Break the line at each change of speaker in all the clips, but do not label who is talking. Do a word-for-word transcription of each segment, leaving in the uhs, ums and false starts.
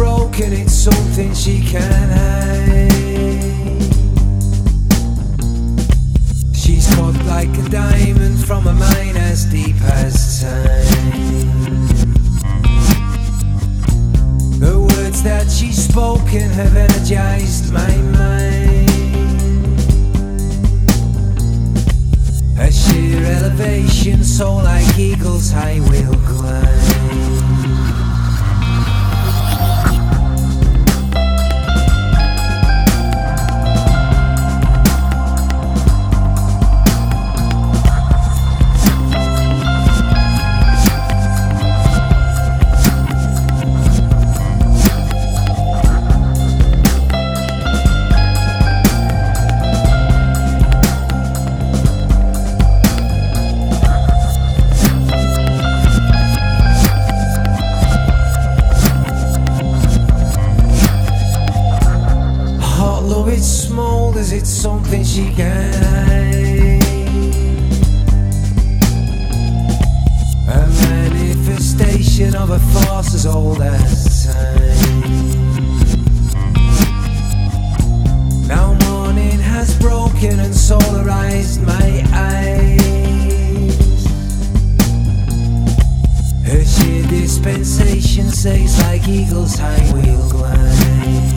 broken, it's something she can't hide. She's cut like a diamond from a mine as deep as time. The words that she's spoken have energized my mind. A sheer elevation, so like eagles I will climb. It smolders, it's something she can hide. A manifestation of a force as old as time. Now morning has broken and solarized my eyes. Her sheer dispensation says like eagles I will glide.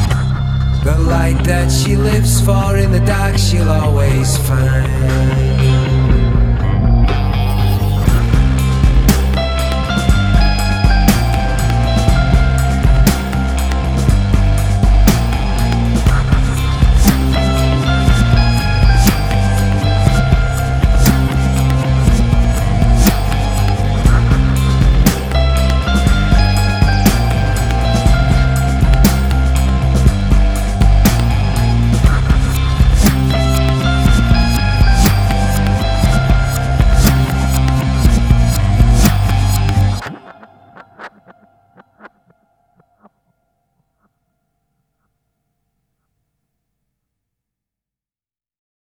That she lives for, in the dark she'll always find.